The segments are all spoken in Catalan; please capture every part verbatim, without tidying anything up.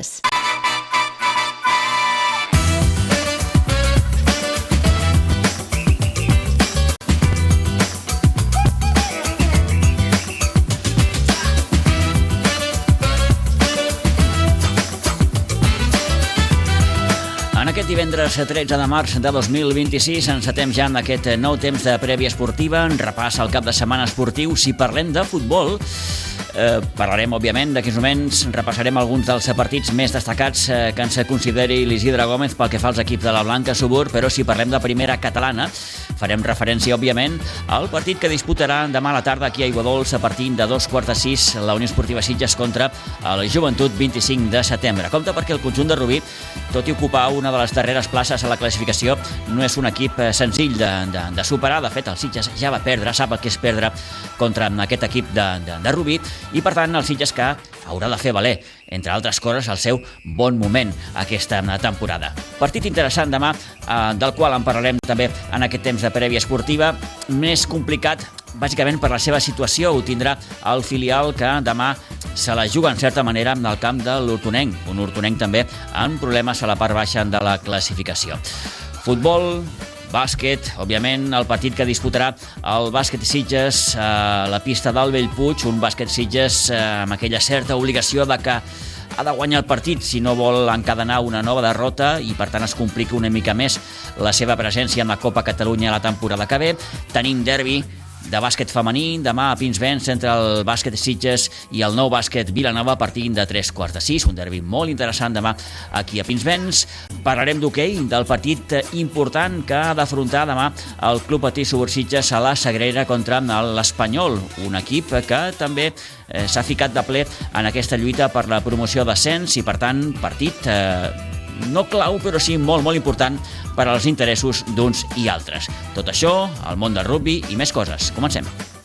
Sitges. En aquest divendres tretze de març de dos mil vint-i-sis encetem ja amb aquest nou temps de prèvia esportiva, en repàs al cap de setmana esportiu. Si parlem de futbol, eh, parlarem, òbviament, d'aquests moments, repassarem alguns dels partits més destacats eh, que ens consideri l'Isidre Gómez pel que fa als equips de la Blanca Subur, però si parlem de primera catalana, farem referència, òbviament, al partit que disputarà demà a la tarda aquí a Aiguadols a partir de dos quarts de sis la Unió Esportiva Sitges contra el Joventut vint-i-cinc de setembre. Compte perquè el conjunt de Rubí, tot i ocupar una de les darreres places a la classificació, no és un equip senzill de, de, de superar. De fet, el Sitges ja va perdre, sap el que és perdre contra aquest equip de, de, de Rubí, i per tant el Sitges que haurà de fer valer, entre altres coses, el seu bon moment aquesta temporada. Partit interessant demà, eh, del qual en parlarem també en aquest temps de prèvia esportiva, més complicat bàsicament per la seva situació. Ho tindrà el filial que demà se la juga en certa manera en el camp de l'Hortonenc, un Hortonenc també amb problemes a la part baixa de la classificació. Futbol, bàsquet, òbviament el partit que disputarà el bàsquet Sitges a la pista del Bellpuig, un bàsquet Sitges amb aquella certa obligació de que ha de guanyar el partit si no vol encadenar una nova derrota i per tant es complica una mica més la seva presència en la Copa Catalunya la temporada que ve. Tenim derbi de bàsquet femení, demà a Pinsbens entre el bàsquet Sitges i el nou bàsquet Vilanova a partir de tres quarts de sis, un derbi molt interessant demà aquí a Pinsbens. Parlarem d'hoquei, del partit important que ha d'afrontar demà el Club Patí Subur Sitges a la Sagrera contra l'Espanyol, un equip que també eh, s'ha ficat de ple en aquesta lluita per la promoció d'ascens i per tant partit eh, no clau, però sí molt, molt important per als interessos d'uns i altres. Tot això, el món del rugbi i més coses. Comencem.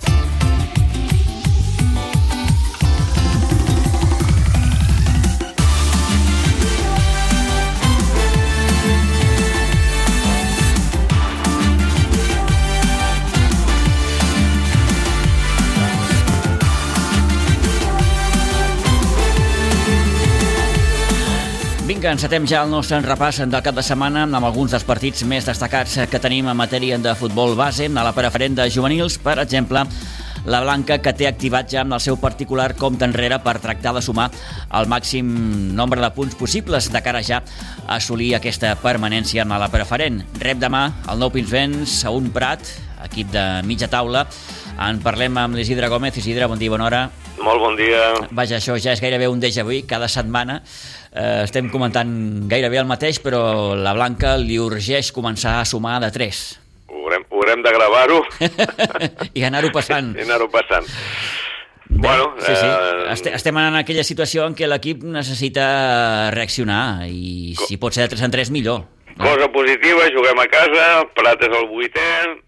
Vinga, encetem ja el nostre repàs del cap de setmana amb alguns dels partits més destacats que tenim en matèria de futbol base. A la preferent de juvenils, per exemple, la Blanca, que té activat ja amb el seu particular compte enrere per tractar de sumar el màxim nombre de punts possibles de cara ja a assolir aquesta permanència a la preferent. Rep demà el nou Pinsbens a un Prat, equip de mitja taula. En parlem amb l'Isidre Gómez. Isidre, bon dia, bona hora. Molt bon dia. Vaja, això ja és gairebé un déjà vu. Cada setmana eh, estem comentant gairebé el mateix, però la Blanca li urgeix començar a sumar de tres. Haurem, haurem de gravar-ho. I anar-ho passant. I anar-ho passant. Bé, bueno, sí, sí. Eh... Estem en aquella situació en què l'equip necessita reaccionar i si pot ser de tres en tres, millor. Cosa positiva, juguem a casa, Prat és el vuitè,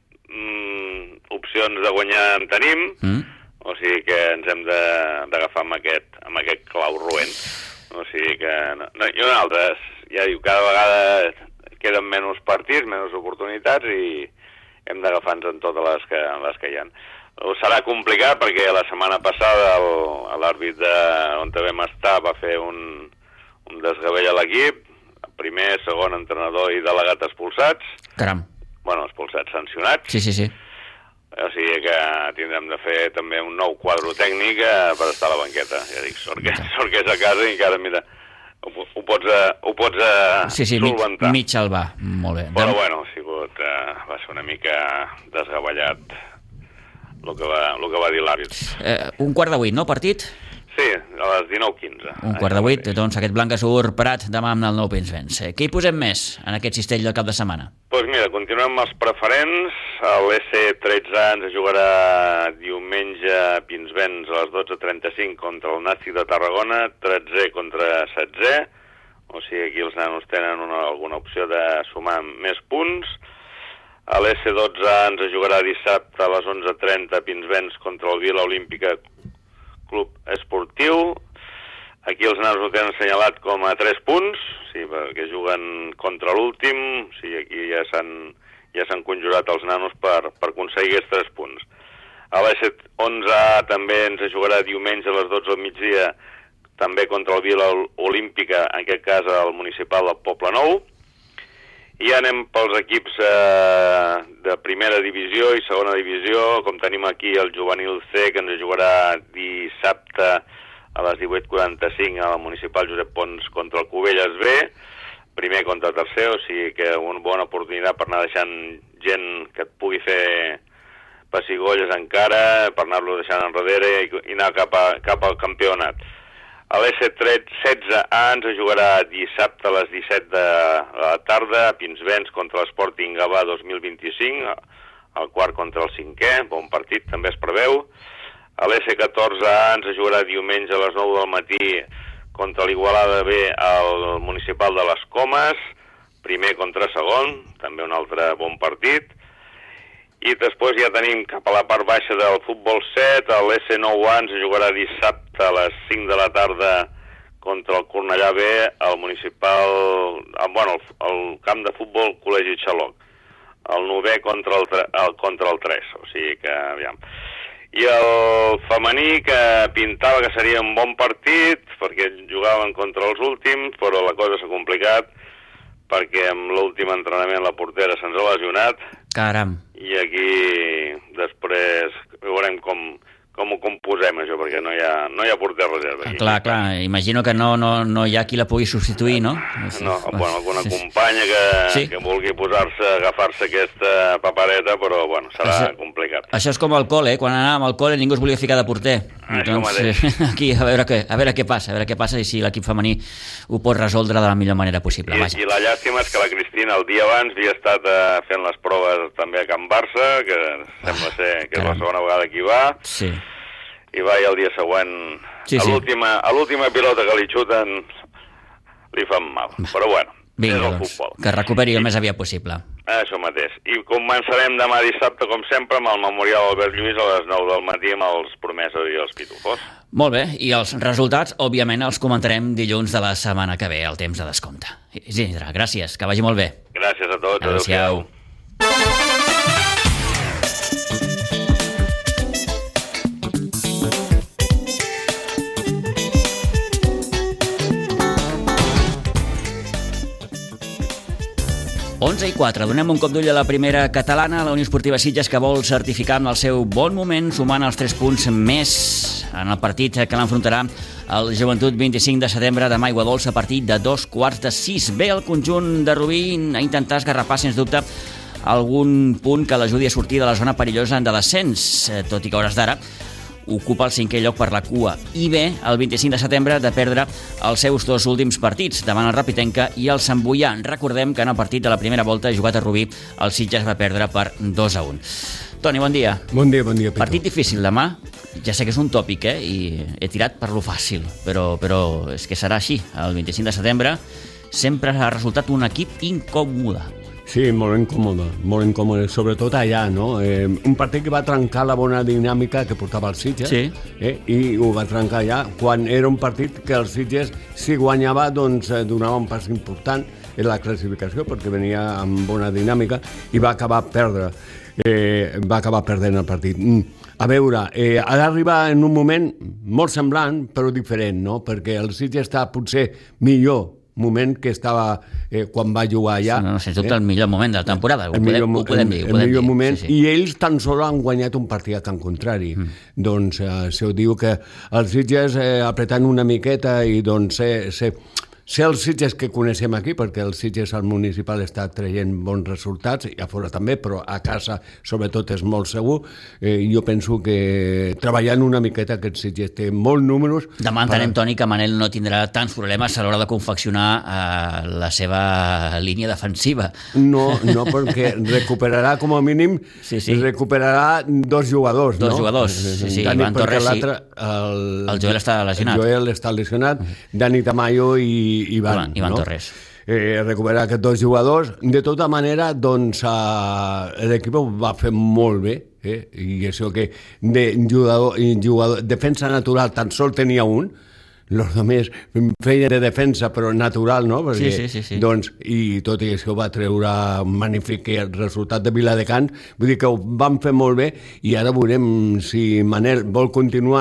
mm, opcions de guanyar en tenim, mm. o sigui que ens hem d'agafar amb aquest, amb aquest clau roent. O sigui que... No, no, I una altra, ja diu, cada vegada queden menys partits, menys oportunitats i hem d'agafar-nos en totes les que, les que hi ha. Ho serà complicat perquè la setmana passada l'àrbit on vam estar va fer un, un desgavell a l'equip, primer, segon entrenador i delegat expulsats. Caram. Bueno, expulsats, sancionats. Sí, sí, sí. O sigui que tindrem de fer també un nou quadre tècnic per estar a la banqueta. Ja dic, sort que, sort que és a casa i encara, mira, ho, ho pots, ho pots sí, sí, solventar. Mig, mig al va, molt bé. Però bueno, ha sigut, uh, va ser una mica desgavellat el que va, el que va dir l'àrbit. Eh, un quart de vuit, no, partit? Sí, a les dinou quinze. Un quart de vuit, doncs aquest Blanca Subur Prat demà amb el nou Pinsbens. Què hi posem més en aquest cistell del cap de setmana? Doncs pues mira, continuem amb els preferents. L'S tretze ens jugarà diumenge a Pinsbens a les dotze trenta-cinc contra el Nàstic de Tarragona, tretze contra setze, o sigui aquí els nanos tenen una, alguna opció de sumar més punts. A l'S dotze ens jugarà dissabte a les onze trenta a Pinsbens contra el Vila Olímpica Club Esportiu. Aquí els nanos ho tenen assenyalat com a tres punts, sí, perquè juguen contra l'últim, sí, aquí ja s'han ja s'han conjurat els nanos per, per aconseguir aquests tres punts. A l'S onze també ens jugarà diumenge a les dotze del migdia també contra el Vila Olímpica, en aquest cas el municipal del Poble Nou. I anem pels equips eh, de primera divisió i segona divisió, com tenim aquí el juvenil C, que ens jugarà dissabte a les divuit quaranta-cinc a la municipal Josep Pons contra el Cubelles B, primer contra tercer, o sigui que una bona oportunitat per anar deixant gent que et pugui fer pessigolles encara, per anar-lo deixant enrere i, i anar cap, a, cap al campionat. A l'E S setze A ens jugarà dissabte a les disset de la tarda a Pinsbens contra l'Sporting Gavà dos mil vint-i-cinc, el quart contra el cinquè, bon partit, també es preveu. A l'E S catorze A ens jugarà diumenge a les nou del matí contra l'Igualada B al municipal de les Comes, primer contra segon, també un altre bon partit. I després ja tenim cap a la part baixa del futbol set, l'E S nou A ens jugarà dissabte a les cinc de la tarda contra el Cornellà B, al municipal, bueno, el camp de futbol Col·legi Xaloc, el novè contra el, el, contra el tres, o sigui que, aviam. I el femení, que pintava que seria un bon partit, perquè jugaven contra els últims, però la cosa s'ha complicat, perquè amb l'últim entrenament la portera se'ns ha lesionat. Caram. I aquí després veurem com, com ho composem, això, perquè no hi ha, no hi ha porter reserva. Aquí. Clar, clar, imagino que no, no, no hi ha qui la pugui substituir, no? No, bueno, alguna companya que, sí. que vulgui posar-se, agafar-se aquesta papereta, però, bueno, serà això, complicat. Això és com al col·le, eh? Quan anàvem al col·le ningú es volia ficar de porter. Això doncs, mateix. Aquí, a veure, què, a veure què passa, a veure què passa i si l'equip femení ho pot resoldre de la millor manera possible. I, i la llàstima és que la Cristina el dia abans havia estat eh, fent les proves també a Can Barça, que sembla ser que és la segona vegada que hi va. Sí. I va, i el dia següent, sí, a l'última sí. a l'última pilota que li xuten li fan mal, però bueno, vinga, és el doncs, futbol. Que recuperi el més aviat possible. Això mateix. I començarem demà dissabte, com sempre, amb el Memorial Albert Lluís a les nou del matí amb els Promeses i els Pitufos. Molt bé, i els resultats, òbviament, els comentarem dilluns de la setmana que ve, al temps de descompte. Isidre, gràcies, que vagi molt bé. Gràcies a tots. Adéu-siau. onze i quatre. Donem un cop d'ull a la primera catalana, la Unió Esportiva Sitges, que vol certificar en el seu bon moment, sumant els tres punts més en el partit que l'enfrontarà el Joventut vint-i-cinc de setembre demà a Aiguadols a partir de dos quarts de sis. Ve el conjunt de Rubí a intentar esgarrapar, sens dubte, algun punt que l'ajudi a sortir de la zona perillosa de descens, tot i que a hores d'ara ocupa el cinquè lloc per la cua. I bé, el vint-i-cinc de setembre, de perdre els seus dos últims partits davant el Rapitenca i el Sant Boià. Recordem que en el partit de la primera volta jugat a Rubí, el Sitges va perdre per dos a un. Toni, bon dia. Bon dia, bon dia, Pitu. Partit difícil demà. Ja sé que és un tòpic, eh? I he tirat per lo fàcil, però, però és que serà així. El vint-i-cinc de setembre sempre ha resultat un equip incòmode. Sí, molt incòmode, molt incòmode, sobretot allà, no? Eh, un partit que va trencar la bona dinàmica que portava el Sitges, sí. eh, i ho va trencar allà, quan era un partit que el Sitges, si guanyava, doncs eh, donava un pas important en la classificació, perquè venia amb bona dinàmica, i va acabar a perdre, eh, va acabar perdent el partit. Mm. A veure, eh, ha d'arribar en un moment molt semblant, però diferent, no? Perquè el Sitges està potser millor moment que estava eh, quan va jugar allà. No, no, sens dubte, eh? El millor moment de la temporada, ho, podem, millor, ho podem dir. Ho el podem millor dir. moment, sí, sí. I ells tan sols han guanyat un partit a Can Contrari. Mm. Doncs eh, se ho diu que els Sitges eh, apretant una miqueta i doncs ser, ser, ser els Sitges que coneixem aquí, perquè el Sitges al municipal està traient bons resultats, i a fora també, però a casa sobretot és molt segur. Eh, jo penso que treballant una miqueta aquest Sitges té molts números. Demà entenem, per... Toni, que Manel no tindrà tants problemes a l'hora de confeccionar eh, la seva línia defensiva. No, no, perquè recuperarà com a mínim, sí, sí. recuperarà dos jugadors. Dos no? jugadors, sí, sí. Dani, Ivan Torres, sí. El, el Joel està lesionat. El Joel està lesionat, Dani Tamayo i Ivan, Ivan no? Torres. Eh, recuperar aquests dos jugadors. De tota manera, doncs, eh, l'equip ho va fer molt bé, eh? I això que de jugador, jugador, defensa natural tan sol tenia un, els altres feien de defensa, però natural, no? Perquè, sí, sí, sí, sí. Doncs, i tot i això va treure un magnífic resultat de Viladecans, vull dir que ho van fer molt bé, i ara veurem si Manel vol continuar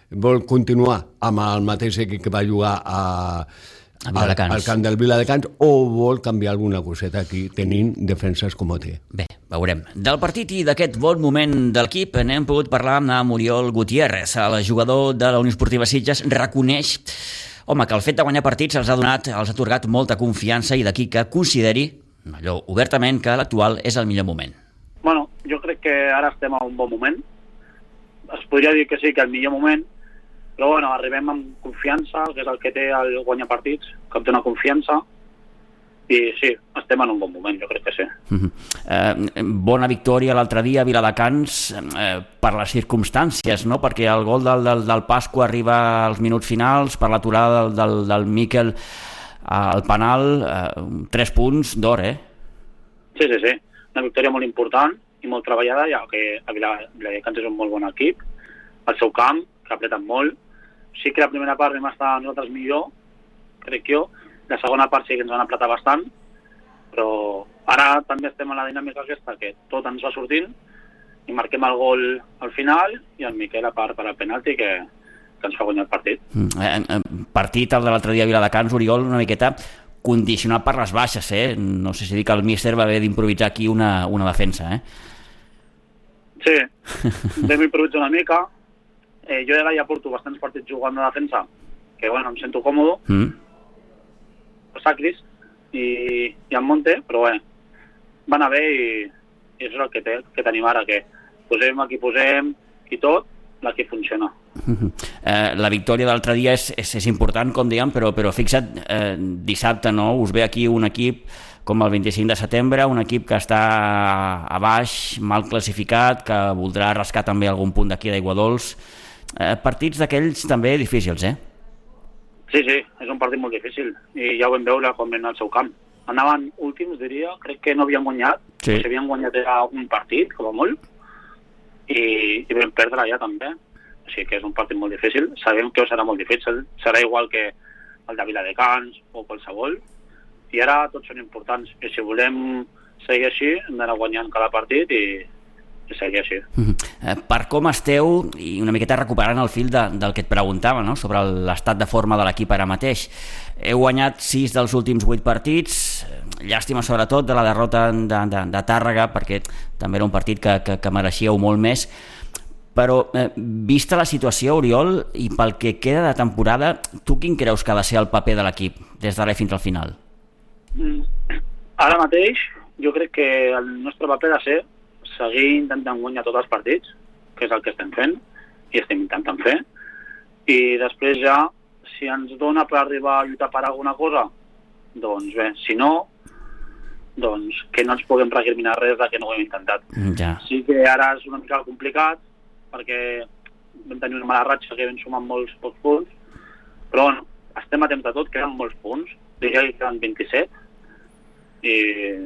vol continuar amb el mateix equip que va jugar a, a Viladecans. al camp del Viladecans o vol canviar alguna coseta aquí tenint defenses com té. Bé, veurem. Del partit i d'aquest bon moment de l'equip n'hem pogut parlar amb Oriol Gutiérrez. El jugador de la Unió Esportiva Sitges reconeix home, que el fet de guanyar partits els ha donat, els ha atorgat molta confiança i d'aquí que consideri allò obertament que l'actual és el millor moment. Bueno, jo crec que ara estem a un bon moment. Es podria dir que sí, que el millor moment, però bueno, arribem amb confiança, que és el que té el guanyar partits, que té una confiança, i sí, estem en un bon moment, jo crec que sí. Uh-huh. Eh, bona victòria l'altre dia a Viladecans eh, per les circumstàncies, no? Perquè el gol del, del, del Pasqua arriba als minuts finals, per l'aturada del, del, del Miquel al penal, eh, tres punts d'or, eh? Sí, sí, sí, una victòria molt important i molt treballada, ja que a Viladecans és un molt bon equip, al seu camp, que ha apretat molt. Sí que la primera part vam estar nosaltres millor, crec jo, la segona part sí que ens van apretar bastant, però ara també estem en la dinàmica aquesta, que tot ens va sortint i marquem el gol al final i el Miquel a part per al penalti que, que ens fa guanyar el partit. Mm, eh, partit el de l'altre dia a Viladecans, Oriol, una miqueta condicionat per les baixes, eh? No sé si dir que el míster va haver d'improvisar aquí una, una defensa, eh? Sí, vam improvisar una mica. Eh, jo ara ja porto bastants partits jugant de defensa, que bueno, em sento còmodo. Mm. Sacris i, i en Monte, però bé, va anar bé i, i això és el que, té, que tenim ara, que posem aquí posem i tot, l'equip funciona. Uh-huh. Eh, la victòria de l'altre dia és, és, és important, com dèiem, però, però fixa't, eh, dissabte no, us ve aquí un equip com el vint-i-cinc de setembre, un equip que està a baix, mal classificat, que voldrà rascar també algun punt d'aquí d'Aigua Dols. Eh, partits d'aquells també difícils, eh? Sí, sí, és un partit molt difícil i ja ho vam veure quan ven al seu camp. Anaven últims, diria, crec que no havien guanyat, sí. Si havien guanyat era un partit, com a molt, i, i vam perdre allà també. O sigui que és un partit molt difícil, sabem que serà molt difícil, serà igual que el de Viladecans o qualsevol, i ara tots són importants, i si volem seguir així hem d'anar guanyant cada partit i i seguir així. Uh-huh. Per com esteu, i una miqueta recuperant el fil de, del que et preguntava, no? Sobre l'estat de forma de l'equip ara mateix. Heu guanyat sis dels últims vuit partits, llàstima sobretot de la derrota de, de, de Tàrrega, perquè també era un partit que, que, que mereixíeu molt més, però eh, vista la situació, Oriol, i pel que queda de temporada, tu quin creus que ha de ser el paper de l'equip des d'ara fins al final? Mm. Ara mateix jo crec que el nostre paper ha de ser seguir intentant guanyar tots els partits, que és el que estem fent i estem intentant fer, i després ja, si ens dona per arribar a lluitar per alguna cosa, doncs bé, si no, doncs que no ens puguem recriminar res de que no ho hem intentat. Ja. Sí que ara és una mica complicat, perquè vam tenir una mala ratxa que vam sumar molts pocs punts, però bueno, estem a temps de tot, queden molts punts, diria que queden vint-i-set, i...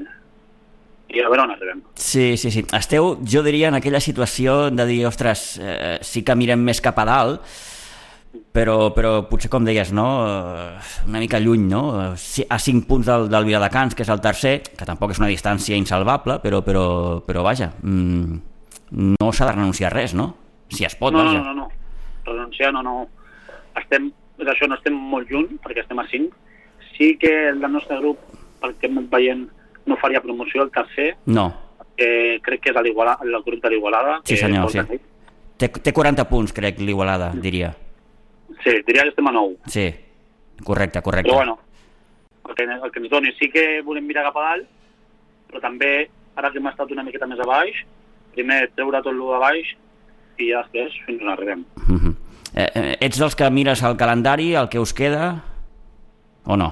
i a veure on arribem. Sí, sí, sí. Esteu, jo diria, en aquella situació de dir, ostres, eh, sí que mirem més cap a dalt, però, però potser, com deies, no? Una mica lluny, no? A cinc punts del, del Viladecans, que és el tercer, que tampoc és una distància insalvable, però, però, però vaja, mmm, no s'ha de renunciar a res, no? Si es pot, no, vaja. No, no, no. Renunciar, no, no. Estem, és això, no estem molt lluny, perquè estem a cinc. Sí que el del nostre grup, pel que hem anat veient, no faria promoció el tercer. No. Eh, crec que és el grup de l'Igualada. Sí, senyor, sí. Té, té quaranta punts, crec, l'Igualada, diria. Sí, diria que estem a nou. Sí, correcte, correcte. Però bueno, el que, el que ens doni, sí que volem mirar cap a dalt, però també, ara que hem estat una miqueta més a baix, primer treure tot lo de baix i ja després fins on arribem. Uh-huh. eh, eh, ets dels que mires el calendari, el que us queda, o no?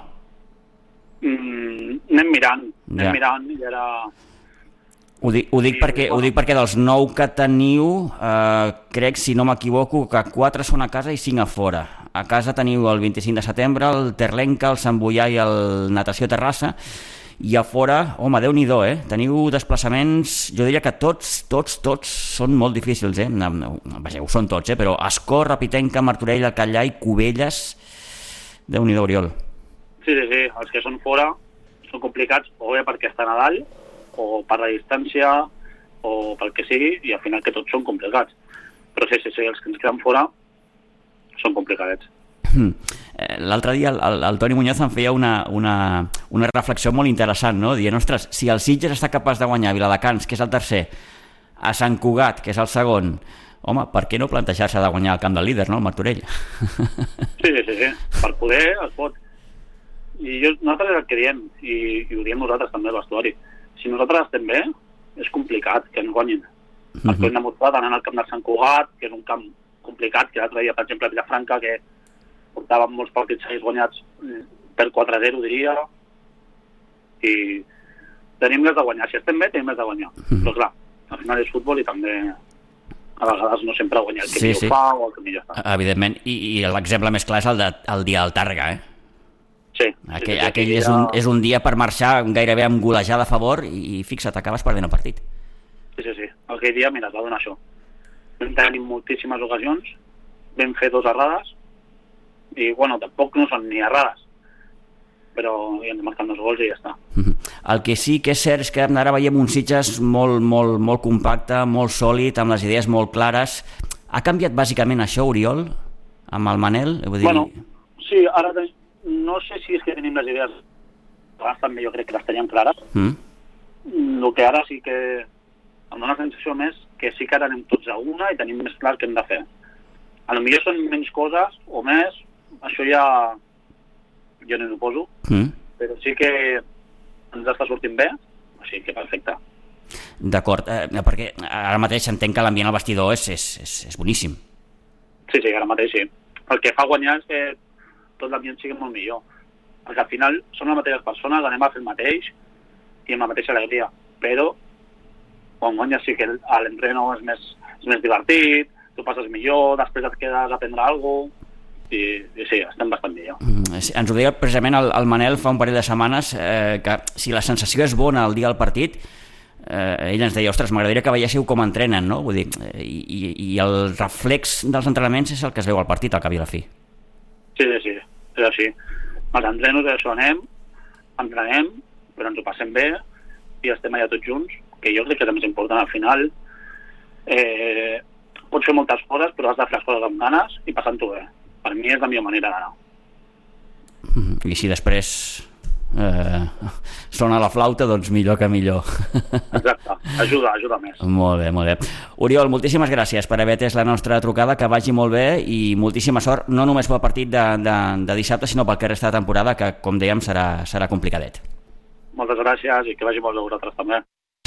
Mm, anem mirant, anem ja. mirant i ara... Ho dic, ho, dic sí, perquè, bueno. ho dic perquè dels nou que teniu, eh, crec, si no m'equivoco, que quatre són a casa i cinc a fora. A casa teniu el vint-i-cinc de setembre, el Terlenca, el Sant Boià i el Natació Terrassa, i a fora, home, Déu-n'hi-do, eh? Teniu desplaçaments, jo diria que tots, tots, tots són molt difícils, eh? No, no, vaja, ho són tots, eh? Però Ascó, Rapitenca, Martorell, Alcallà i Cubelles, Déu-n'hi-do, Oriol. Sí, sí, sí, els que són fora són complicats, o bé perquè estan a dalt, o per la distància, o pel que sigui, i al final que tots són complicats. Però sí, sí, sí, els que ens queden fora són complicadets. L'altre dia el, el, el Toni Muñoz em feia una, una, una reflexió molt interessant, no? Dient, ostres, si el Sitges està capaç de guanyar Viladecans, que és el tercer, a Sant Cugat, que és el segon, home, per què no plantejar-se de guanyar el camp del líder, no, el Martorell? Sí, sí, sí, per poder es pot. I jo, nosaltres és el que diem, i, i ho diem nosaltres també al vestuari. Si nosaltres estem bé, és complicat que ens guanyin. Uh-huh. Perquè ho hem demostrat anant al camp de Sant Cugat, que és un camp complicat, que l'altre dia, per exemple, a Vilafranca, que portàvem molts partits seguits guanyats per quatre a zero, diria, i tenim més de guanyar. Si estem bé, tenim més de guanyar. Uh-huh. Però clar, al final és futbol i també a vegades no sempre guanyar el que sí, millor sí. fa o el que millor fa. Evidentment, i, i l'exemple més clar és el, de, el dia del Tàrrega, eh? Sí. Aquell, sí, sí, aquell és, un, és un dia per marxar gairebé amb golejada a favor i, i fixa't, acabes perdent el partit. Sí, sí, sí. Aquell dia, mira, es va donar això. Vam tenir moltíssimes ocasions, vam fer dos errades, i, bueno, tampoc no són ni errades, però hi hem de marcar dos gols i ja està. El que sí que és cert és que ara veiem un Sitges molt, molt, molt compacte, molt sòlid, amb les idees molt clares. Ha canviat bàsicament això, Oriol, amb el Manel? Vull dir... Bueno, sí, ara no sé si és que tenim les idees, abans també jo crec que les teníem clares. Mm. El que ara sí que em dóna la sensació més que sí que ara anem tots a una i tenim més clar què hem de fer. A lo millor són menys coses o més, això ja jo no ho poso, mm. però sí que ens està sortint bé, o sigui que perfecte. D'acord, eh, perquè ara mateix entenc que l'ambient al vestidor és, és, és, és boníssim. Sí, sí, ara mateix sí. El que fa guanyar és que tot l'ambient sigui molt millor. Perquè al final som les mateixes persones, anem a fer el mateix i amb la mateixa alegria, però quan guanyes sí que l'entreno és més, és més divertit, tu passes millor, després et quedes a aprendre alguna cosa, i, i sí, estem bastant millor. Mm, sí, ens ho deia precisament el, el Manel fa un parell de setmanes, eh, que si la sensació és bona el dia del partit, eh, ell ens deia, ostres, m'agradaria que veiéssiu com entrenen, no? Vull dir, eh, i, i el reflex dels entrenaments és el que es veu al partit, al cap i a la fi. Sí, sí, sí, és així. Els entrenos això anem, entrenem, però ens ho passem bé i estem allà tots junts, que jo crec que és el més important al final. Eh, pots fer moltes coses, però has de fer les coses amb ganes i passant-ho bé. Per mi és la millor manera d'anar. I si després eh, sona la flauta, doncs millor que millor. Exacte, ajuda, ajuda més. Molt bé, molt bé. Oriol, moltíssimes gràcies per haver atès la nostra trucada, que vagi molt bé i moltíssima sort, no només pel partit de, de, de dissabte, sinó pel que resta de temporada, que, com dèiem, serà, serà complicadet. Moltes gràcies i que vagi molt bé a vosaltres també.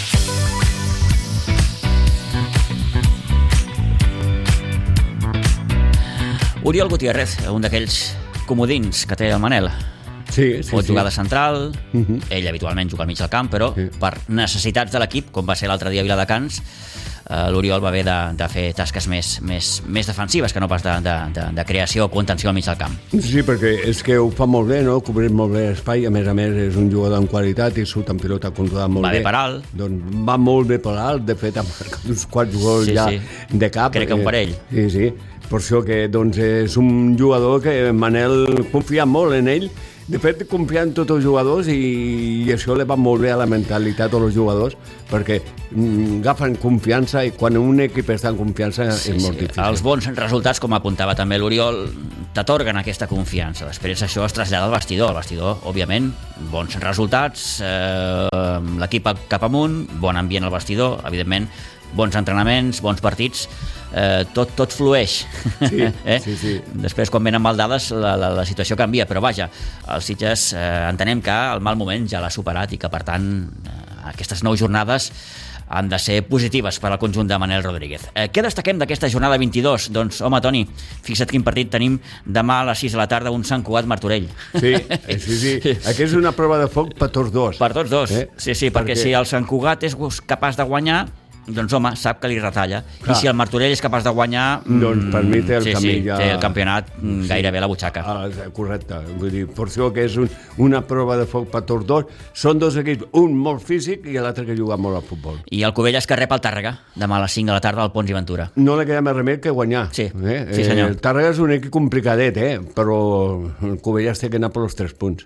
Oriol Gutiérrez, un d'aquells comodins que té el Manel. Sí, sí, Pot jugar sí. de central, uh-huh. ell habitualment juga al mig del camp, però sí. per necessitats de l'equip, com va ser l'altre dia a Viladecans, eh, l'Oriol va haver de, de fer tasques més, més, més defensives que no pas de, de, de, de creació o contenció al mig del camp. Sí, perquè és que ho fa molt bé, no? Cobrir molt bé l'espai, a més a més és un jugador amb qualitat i surt en pilota controlat molt va bé. Va bé per alt. Doncs va molt bé per alt, de fet ha marcat uns quants gols sí, ja sí. de cap. Crec que un parell. Sí, sí. Per això que doncs, és un jugador que Manel confia molt en ell. De fet, confia en tots els jugadors i, i això li va molt bé a la mentalitat dels jugadors perquè mm, agafen confiança i quan un equip està en confiança sí, és molt sí. difícil. Els bons resultats, com apuntava també l'Oriol, t'atorguen aquesta confiança. Després això es trasllada al vestidor. El vestidor, òbviament, bons resultats, eh, l'equip cap amunt, bon ambient al vestidor, evidentment, bons entrenaments, bons partits, eh, tot, tot flueix. Sí, eh? sí, sí. Després, quan venen mal dades, la, la, la situació canvia, però vaja, els Sitges eh, entenem que el mal moment ja l'ha superat i que, per tant, eh, aquestes nou jornades han de ser positives per al conjunt de Manel Rodríguez. Eh, què destaquem d'aquesta jornada vint-i-dos? Doncs, home, Toni, fixa't quin partit tenim demà a les sis de la tarda, un Sant Cugat Martorell. Sí, sí, sí. Aquí és una prova de foc per tots dos. Per tots dos, eh? sí, sí, perquè, perquè si el Sant Cugat és capaç de guanyar, doncs home, sap que li retalla. Clar. I si el Martorell és capaç de guanyar, doncs per mi té el sí, camí sí, ja... té el campionat gairebé a la butxaca. Ah, correcte, vull dir, per això que és un, una prova de foc per tots dos. Són dos equips, un molt físic i l'altre que juga molt al futbol. I el Cubelles que rep el Tàrrega demà a les cinc de la tarda al Pons i Ventura. No li queda més remei que guanyar. Sí, eh? sí senyor. El Tàrrega és un equip complicadet, eh? Però el Cubelles té que anar per els tres punts.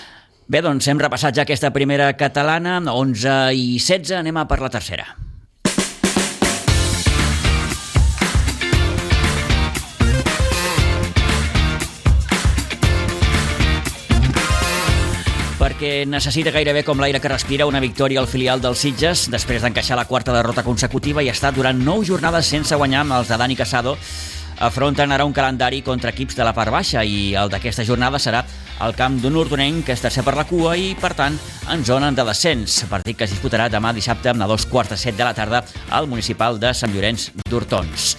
Bé, doncs hem repassat ja aquesta primera catalana, onze i setze, anem a per la tercera. perquè necessita gairebé com l'aire que respira una victòria al filial dels Sitges després d'encaixar la quarta derrota consecutiva i estar durant nou jornades sense guanyar amb els de Dani Casado. Afronten ara un calendari contra equips de la part baixa i el d'aquesta jornada serà al camp d'un hortonenc que és tercer per la cua i, per tant, en zona de descens. Partit que es disputarà demà dissabte a dos quarts de set de la tarda al municipal de Sant Llorenç d'Hortons.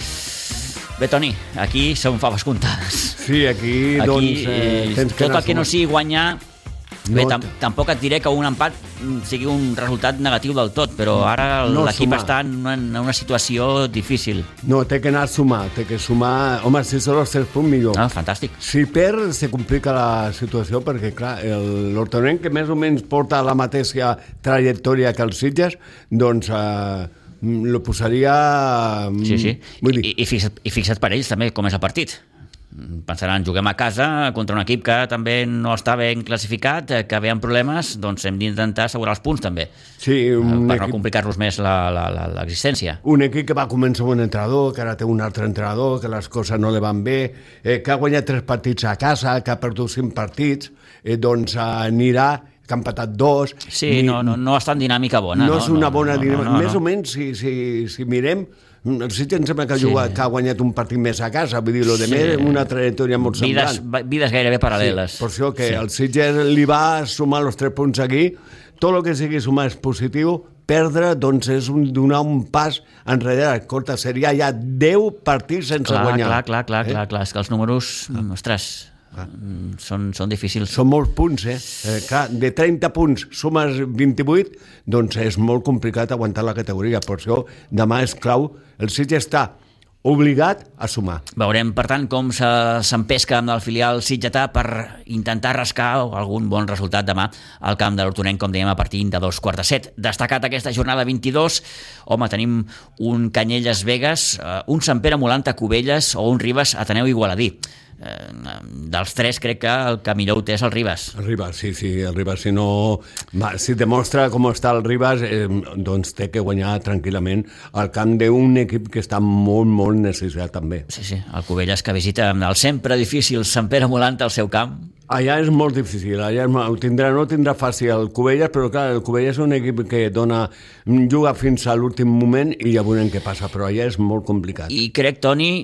Bé, Toni, aquí són faves comptades. Sí, aquí, aquí doncs... Eh, tens que tot el que no sigui guanyar... Bé, tam tampoc et diré que un empat sigui un resultat negatiu del tot, però ara no, l'equip està en una, en una situació difícil. No, té que anar a sumar, té que sumar... Home, si són els tres punts, millor. Ah, fantàstic. Si perd, se complica la situació, perquè, clar, l'Hortonenc, que més o menys porta la mateixa trajectòria que els Sitges, doncs... Eh, lo posaria... Sí, sí. Vull dir... I, i, fixa't, I fixa't per ells també com és el partit. Pensaran, juguem a casa contra un equip que també no està ben classificat, que ve amb problemes, doncs hem d'intentar assegurar els punts també, sí, un per equip... no complicar-los més l'existència. Un equip que va començar amb un entrenador, que ara té un altre entrenador, que les coses no li van bé, eh, que ha guanyat tres partits a casa, que ha perdut cinc partits, eh, doncs anirà que ha empatat dos... Sí, ni... no, no, no està en dinàmica bona. No, no és una no, bona no, dinàmica. No, no, més no. o menys, si, si, si mirem, el Sitges em sembla que, sí. jugat, que ha guanyat un partit més a casa, vull dir, lo de sí. més, una trajectòria molt vides, semblant. Vides gairebé paral·leles. Sí, per això que sí. el Sitges li va sumar els tres punts aquí, tot el que sigui sumar és positiu, perdre, doncs, és un, donar un pas enrere. Escolta, seria ja deu partits sense clar, guanyar. Clar, clar, clar, eh? clar, clar, és que els números, ah. ostres... Ah. Són, són difícils. Són molts punts, eh? eh clar, de trenta punts sumes vint-i-vuit, doncs és molt complicat aguantar la categoria. Per això demà és clau. El Sitges està obligat a sumar. Veurem, per tant, com s'empesca amb el filial sitgetà per intentar rascar algun bon resultat demà al camp de l'Hortonenc, com dèiem, a partir de dos quarts de set. Destacat aquesta jornada vint-i-dos, home, tenim un Canyelles Vegas, un Sant Pere Molanta Cubelles o un Ribes Ateneu Igualadí. Eh, dels tres crec que el que millor ho té és el Ribas. El Ribas, sí, sí, el Ribas, si no... Va, si demostra com està el Ribas, eh, doncs té que guanyar tranquil·lament al camp d'un equip que està molt, molt necessitat també. Sí, sí, el Cubelles que visita el sempre difícil Sant Pere Molanta al seu camp. Allà és molt difícil, allà ho tindrà, no tindrà fàcil el Cubelles, però clar, el Cubelles és un equip que dona, juga fins a l'últim moment i ja veurem què passa, però allà és molt complicat. I crec, Toni,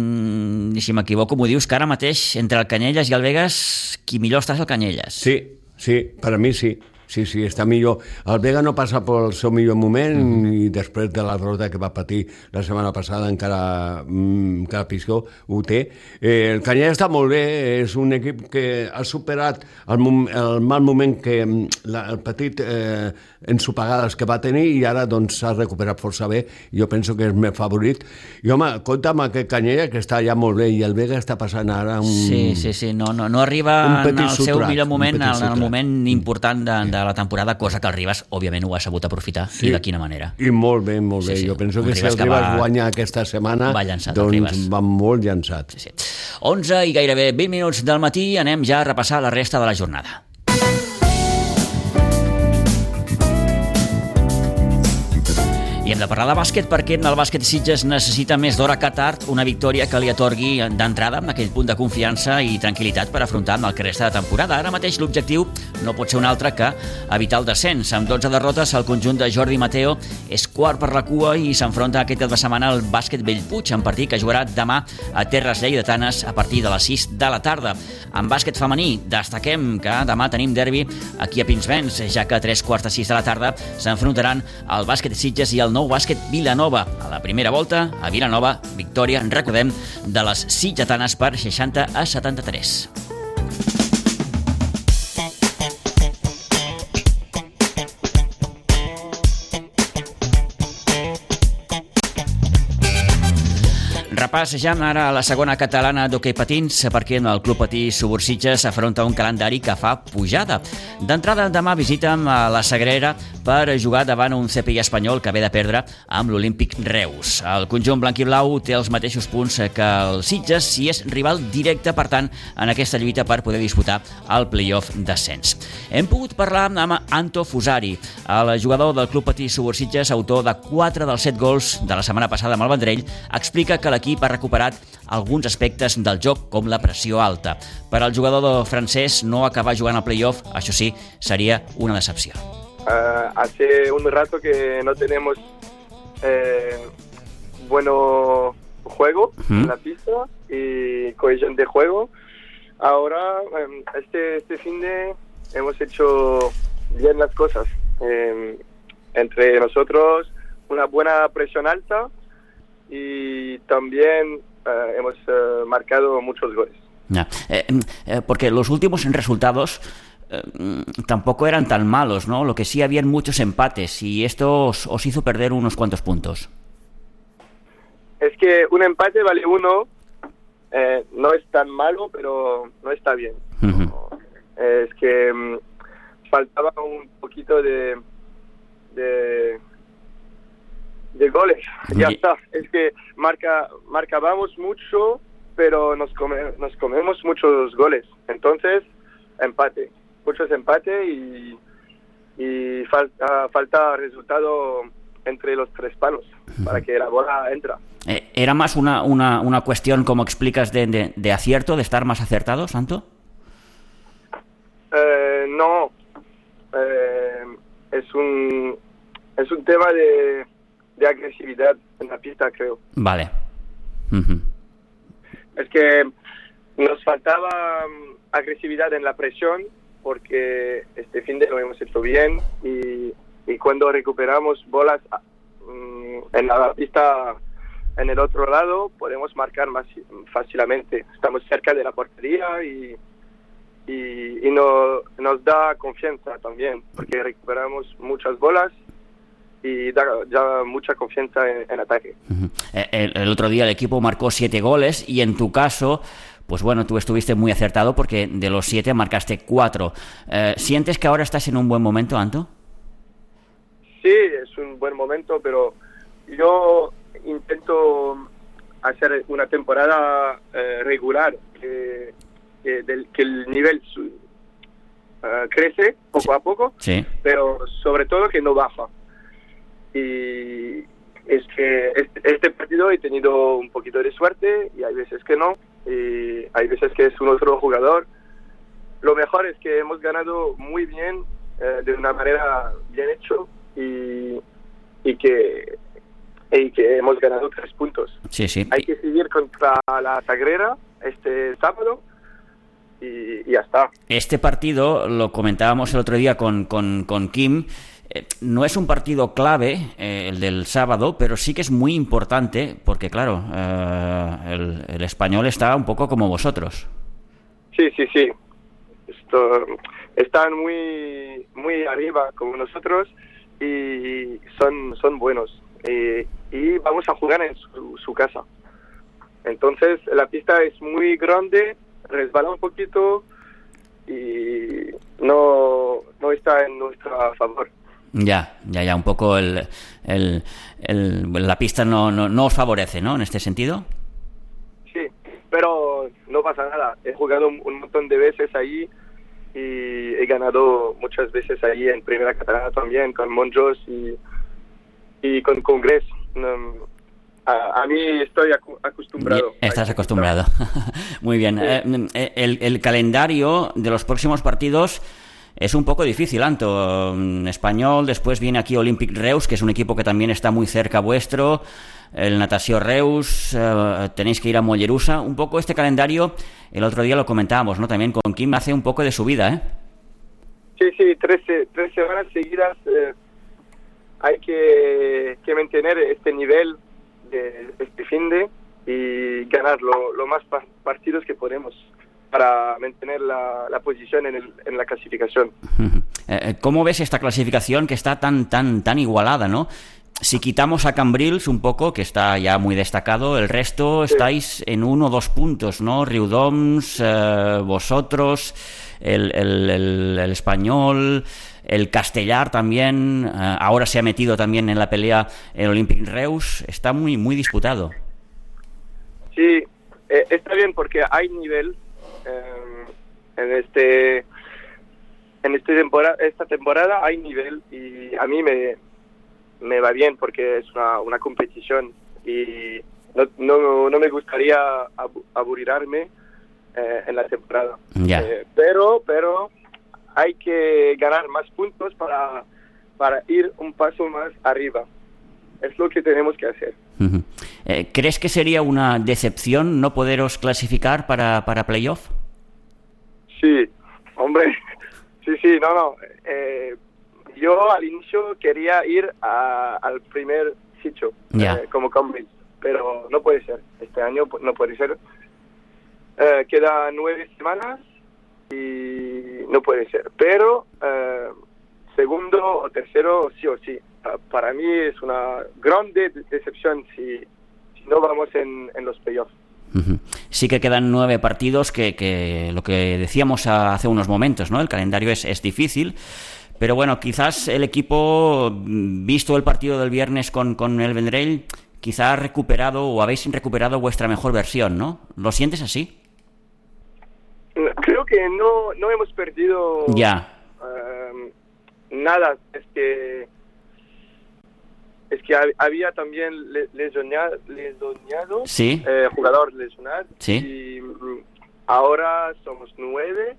mmm, si m'equivoco m'ho dius, que ara mateix entre el Canyelles i el Vegas, qui millor està és el Canyelles. Sí, sí, per a mi sí. Sí, sí, està millor. El Vega no passa pel seu millor moment mm. i després de la derrota que va patir la setmana passada encara, encara pitjor ho té. Eh, el Canyelles està molt bé, és un equip que ha superat el, el mal moment que la, el petit eh, ensopegades que va tenir i ara doncs s'ha recuperat força bé. Jo penso que és més favorit. I home, compta amb aquest Canyelles que està ja molt bé i el Vega està passant ara un... Sí, sí, sí, no, no, no arriba en el sutrat, seu millor moment, en el moment important de, de la temporada, cosa que el Ribas, òbviament, ho ha sabut aprofitar, sí. I de quina manera. I molt bé, molt bé. Sí, sí. Jo penso que si el Ribas va... guanya aquesta setmana, va llançat, doncs va molt llançat. Sí, sí. onze i gairebé vint minuts del matí, anem ja a repassar la resta de la jornada. I hem de parlar de bàsquet perquè el bàsquet Sitges necessita més d'hora que tard una victòria que li atorgui d'entrada amb aquell punt de confiança i tranquil·litat per afrontar amb el que resta de temporada. Ara mateix l'objectiu no pot ser un altre que evitar el descens. Amb dotze derrotes, el conjunt de Jordi Mateo és quart per la cua i s'enfronta aquest cap de setmana al bàsquet Bellpuig, en partit que jugarà demà a Terres Lleidatanes a partir de les sis de la tarda. En bàsquet femení, destaquem que demà tenim derbi aquí a Pinsbens, ja que a tres quarts de sis de la tarda s'enfrontaran el bàsquet Sitges i el nou bàsquet Vilanova. A la primera volta, a Vilanova, victòria, recordem, de les sitgetanes per seixanta a setanta-tres. Repassejant ara a la segona catalana d'hoquei patins perquè el Club Patí Subursitges s'afronta un calendari que fa pujada. D'entrada, demà visitem a la Sagrera per jugar davant un C P I espanyol que ve de perdre amb l'Olímpic Reus. El conjunt blanc-i-blau té els mateixos punts que el Sitges i és rival directe, per tant, en aquesta lluita per poder disputar el play-off d'ascens. Hem pogut parlar amb Anto Fusari, el jugador del Club Patí Subursitges, autor de quatre dels set gols de la setmana passada amb el Vendrell, explica que l'equip l'equip ha recuperat alguns aspectes del joc, com la pressió alta. Per al jugador francès, no acabar jugant al playoff, això sí, seria una decepció. Uh, hace un rato que no tenemos eh, bueno juego uh-huh. en la pista y cohesión de juego. Ahora, este, este fin de hemos hecho bien las cosas. Eh, entre nosotros, una buena presión alta y también eh, hemos eh, marcado muchos goles. Ya. Eh, eh, porque los últimos resultados eh, tampoco eran tan malos, ¿no? Lo que sí, habían muchos empates y esto os, os hizo perder unos cuantos puntos. Es que un empate vale uno. Eh, no es tan malo, pero no está bien. Uh-huh. Es que um, faltaba un poquito de de, de goles. Y ya está. Es que marca marcábamos mucho, pero nos come, nos comemos muchos goles. Entonces, empate. Muchos empate y, y falta, falta resultado entre los tres palos uh-huh. para que la bola entra. Eh, ¿Era más una, una, una cuestión, como explicas, de, de, de acierto, de estar más acertado, Santo? Eh, no. Eh, es un es un tema de, de agresividad en la pista, creo. Vale. Uh-huh. Es que nos faltaba um, agresividad en la presión, porque este fin de lo hemos hecho bien y, y cuando recuperamos bolas um, en la pista en el otro lado podemos marcar más fácilmente. Estamos cerca de la portería y, y, y no, nos da confianza también, porque recuperamos muchas bolas y da, da mucha confianza en, en ataque. Uh-huh. El, el otro día el equipo marcó siete goles y en tu caso, pues bueno, tú estuviste muy acertado porque de los siete marcaste cuatro. Eh, ¿Sientes que ahora estás en un buen momento, Anto? Sí, es un buen momento, pero yo intento hacer una temporada eh, regular, que, que, del, que el nivel su, uh, crece poco a poco, sí. Pero sobre todo que no baja. Y es que este, este partido he tenido un poquito de suerte y hay veces que no, y hay veces que es un otro jugador. Lo mejor es que hemos ganado muy bien, eh, de una manera bien hecho, y, y que y que hemos ganado tres puntos. Sí, sí. Hay que seguir contra la Sagrera este sábado y, y ya está. Este partido, lo comentábamos el otro día con, con, con Kim, eh, no es un partido clave, eh, el del sábado, pero sí que es muy importante porque, claro, eh, el, el Español está un poco como vosotros. Sí, sí, sí. Esto, están muy, muy arriba como nosotros y son, son buenos. Y, y vamos a jugar en su, su casa. Entonces la pista es muy grande, resbala un poquito y no, no está en nuestro favor. Ya, ya, ya, un poco el, el, el la pista no, no, no os favorece, ¿no? En este sentido. Sí, pero no pasa nada. He jugado un, un montón de veces ahí y he ganado muchas veces ahí en Primera Catalana también con Monjos y y con Congreso. Um, a, a mí estoy acu- acostumbrado. Estás acostumbrado. Muy bien. Sí. Eh, el, el calendario de los próximos partidos es un poco difícil, Anto. Español, después viene aquí Olympic Reus, que es un equipo que también está muy cerca vuestro. El Natació Reus, eh, tenéis que ir a Mollerussa. Un poco este calendario, el otro día lo comentábamos, ¿no? También con Kim hace un poco de subida, ¿eh? Sí, sí, tres, tres semanas seguidas. Eh, hay que, que mantener este nivel de este finde y ganar lo, lo más pa- partidos que podemos para mantener la, la posición en, el, en la clasificación. ¿Cómo ves esta clasificación que está tan tan tan igualada, no? Si quitamos a Cambrils un poco, que está ya muy destacado, el resto sí. Estáis en uno o dos puntos, ¿no? Riudoms, eh, vosotros, el, el, el, el Español, el Castellar también, eh, ahora se ha metido también en la pelea el Olympic Reus, está muy muy disputado. Sí, eh, está bien porque hay nivel eh, en este en este temporada, esta temporada hay nivel y a mí me me va bien porque es una, una competición y no, no, no me gustaría ab- aburrirme eh, en la temporada. Yeah. Eh, pero, pero hay que ganar más puntos para, para ir un paso más arriba. Es lo que tenemos que hacer. Uh-huh. Eh, ¿Crees que sería una decepción no poderos clasificar para, para playoff? Sí, hombre, sí, sí, no, no. Eh, yo al inicio quería ir a, al primer sitio Yeah. eh, como Cambridge, pero no puede ser. Este año no puede ser. Eh, quedan nueve semanas y no puede ser. Pero eh, segundo o tercero, sí o sí. Para mí es una gran de- decepción si, si no vamos en, en los playoffs. Uh-huh. Sí que quedan nueve partidos, que, que lo que decíamos hace unos momentos, ¿no? El calendario es, es difícil, pero bueno, quizás el equipo, visto el partido del viernes con, con el Vendrell, quizá ha recuperado o habéis recuperado vuestra mejor versión, ¿no? ¿Lo sientes así? Creo que no, no hemos perdido Ya. eh, nada. Es que es que hab- había también le- lesionado, lesionado Sí. eh, jugador lesionado. Sí. Y mm, ahora somos nueve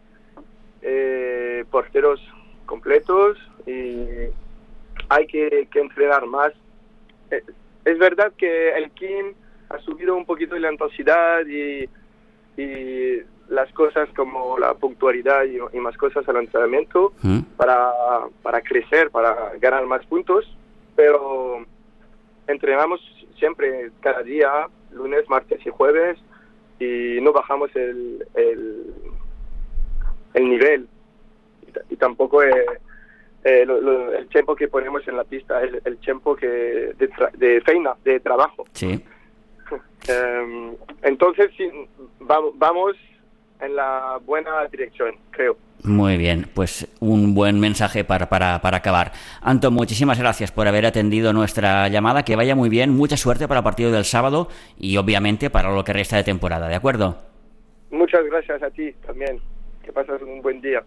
eh, porteros completos y hay que, que entrenar más. Eh, es verdad que el Kim ha subido un poquito la intensidad y, y las cosas como la puntualidad y, y más cosas al entrenamiento ¿Mm? para, para crecer, para ganar más puntos, pero entrenamos siempre, cada día, lunes, martes y jueves, y no bajamos el, el, el nivel y, t- y tampoco eh, eh, lo- lo- el tiempo que ponemos en la pista, el, el tiempo que de, tra- de feina, de trabajo. Sí. Eh, entonces sí, vamos, vamos en la buena dirección, creo. Muy bien, pues un buen mensaje para, para, para acabar. Anton, muchísimas gracias por haber atendido nuestra llamada, que vaya muy bien, mucha suerte para el partido del sábado y obviamente para lo que resta de temporada, ¿de acuerdo? Muchas gracias a ti también, que pases un buen día.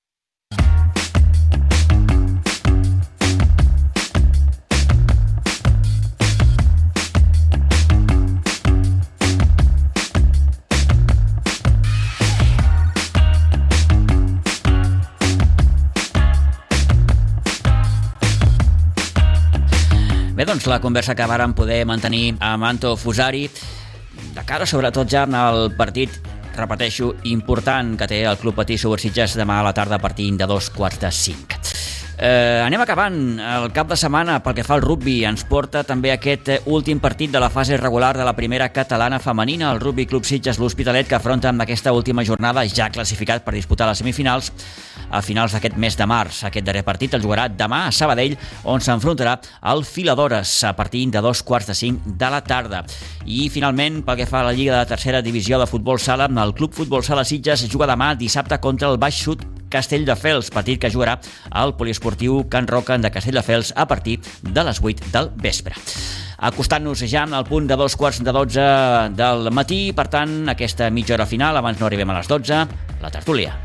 Bé, doncs la conversa que vàrem poder mantenir amb Anto Fusari, de cara sobretot ja al partit, repeteixo, important que té el Club Patí Subursitges demà a la tarda a partir de dos quarts de cinc. Eh, anem acabant. El cap de setmana, pel que fa al rugbi, ens porta també aquest últim partit de la fase regular de la primera catalana femenina, el Rugby Club Sitges l'Hospitalet, que afronta amb aquesta última jornada ja classificat per disputar les semifinals a finals d'aquest mes de març. Aquest darrer partit el jugarà demà a Sabadell, on s'enfrontarà al Filadores a partir de dos quarts de cinc de la tarda. I finalment, pel que fa a la Lliga de Tercera Divisió de Futbol Sala, el Club Futbol Sala Sitges juga demà dissabte contra el Baix Sud Castelldefels, partit que jugarà al poliesportiu Can Roca de Castelldefels a partir de les vuit del vespre. Acostant-nos ja al punt de dos quarts de dotze del matí, per tant, aquesta mitja hora final, abans no arribem a les dotze, la tertúlia.